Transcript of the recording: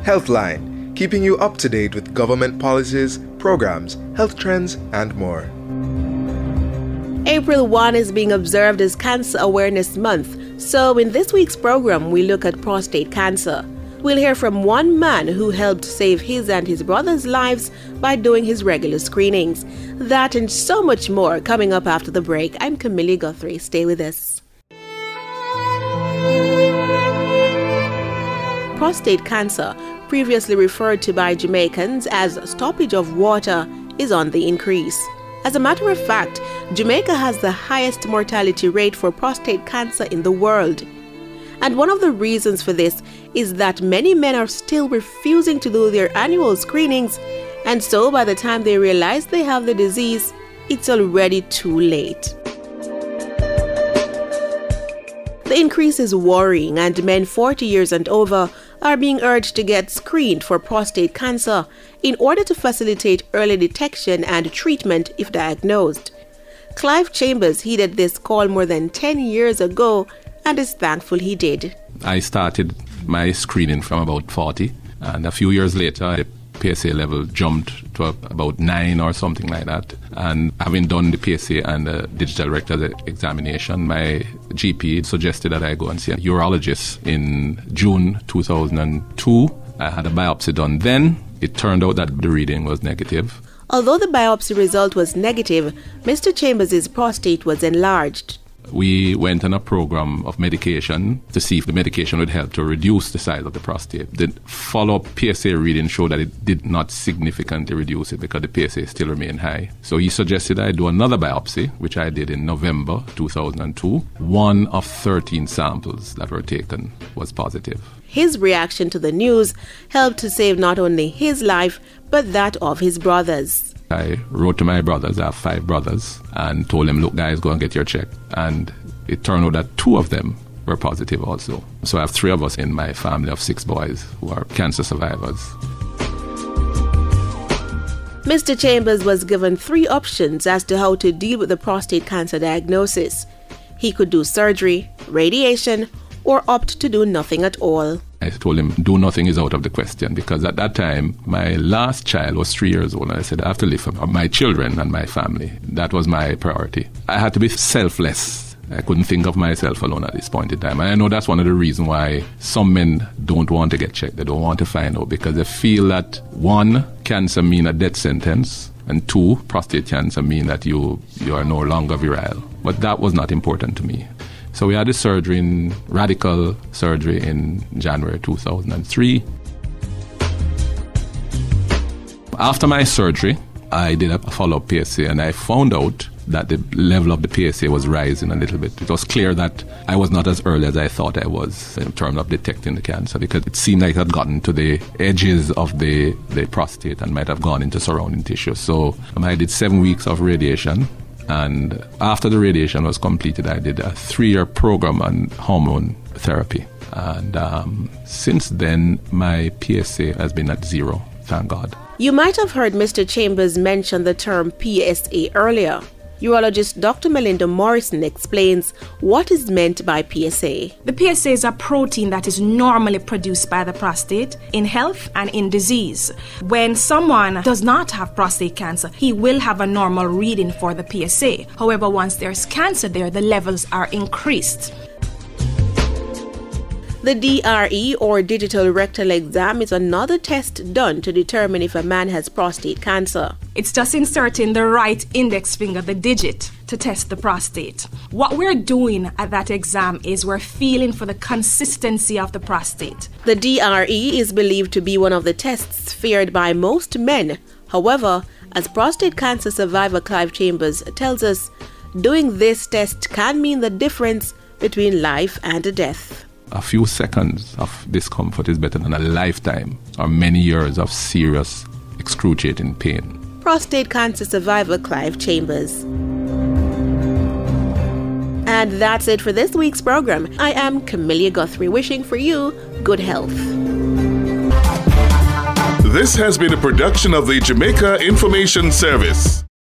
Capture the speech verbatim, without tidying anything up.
Healthline, keeping you up to date with government policies, programs, health trends, and more. April first is being observed as Cancer Awareness Month, so in this week's program we look at prostate cancer. We'll hear from one man who helped save his and his brother's lives by doing his regular screenings. That and so much more coming up after the break. I'm Camille Guthrie. Stay with us. Prostate cancer, previously referred to by Jamaicans as stoppage of water, is on the increase. As a matter of fact, Jamaica has the highest mortality rate for prostate cancer in the world. And one of the reasons for this is that many men are still refusing to do their annual screenings, and so by the time they realize they have the disease, it's already too late. The increase is worrying, and men forty years and over are being urged to get screened for prostate cancer in order to facilitate early detection and treatment if diagnosed. Clive Chambers heeded this call more than ten years ago and is thankful he did. I started my screening from about forty, and a few years later the P S A level jumped to about nine or something like that. And having done the P S A and the digital rectal examination, my G P suggested that I go and see a urologist in June two thousand two. I had a biopsy done then. It turned out that the reading was negative. Although the biopsy result was negative, Mister Chambers' prostate was enlarged. We went on a program of medication to see if the medication would help to reduce the size of the prostate. The follow-up P S A reading showed that it did not significantly reduce it because the P S A still remained high. So he suggested I do another biopsy, which I did in November two thousand two. One of thirteen samples that were taken was positive. His reaction to the news helped to save not only his life, but that of his brothers. I wrote to my brothers, I have five brothers, and told them, look guys, go and get your check. And it turned out that two of them were positive also. So I have three of us in my family of six boys who are cancer survivors. Mister Chambers was given three options as to how to deal with the prostate cancer diagnosis. He could do surgery, radiation, or opt to do nothing at all. I told him, do nothing is out of the question, because at that time, my last child was three years old, and I said, I have to live for my children and my family. That was my priority. I had to be selfless. I couldn't think of myself alone at this point in time. And I know that's one of the reasons why some men don't want to get checked. They don't want to find out, because they feel that, one, cancer mean a death sentence, and two, prostate cancer mean that you, you are no longer virile. But that was not important to me. So we had a surgery, in, radical surgery in January two thousand three. After my surgery, I did a follow-up P S A, and I found out that the level of the P S A was rising a little bit. It was clear that I was not as early as I thought I was in terms of detecting the cancer, because it seemed like it had gotten to the edges of the, the prostate and might have gone into surrounding tissue. So um, I did seven weeks of radiation. And after the radiation was completed, I did a three-year program on hormone therapy. And um, since then, my P S A has been at zero, thank God. You might have heard Mister Chambers mention the term P S A earlier. Urologist Doctor Melinda Morrison explains what is meant by P S A. The P S A is a protein that is normally produced by the prostate in health and in disease. When someone does not have prostate cancer, he will have a normal reading for the P S A. However, once there's cancer there, the levels are increased. The D R E, or digital rectal exam, is another test done to determine if a man has prostate cancer. It's just inserting the right index finger, the digit, to test the prostate. What we're doing at that exam is we're feeling for the consistency of the prostate. The D R E is believed to be one of the tests feared by most men. However, as prostate cancer survivor Clive Chambers tells us, doing this test can mean the difference between life and death. A few seconds of discomfort is better than a lifetime or many years of serious, excruciating pain. Prostate cancer survivor Clive Chambers. And that's it for this week's program. I am Camille Guthrie, wishing for you good health. This has been a production of the Jamaica Information Service.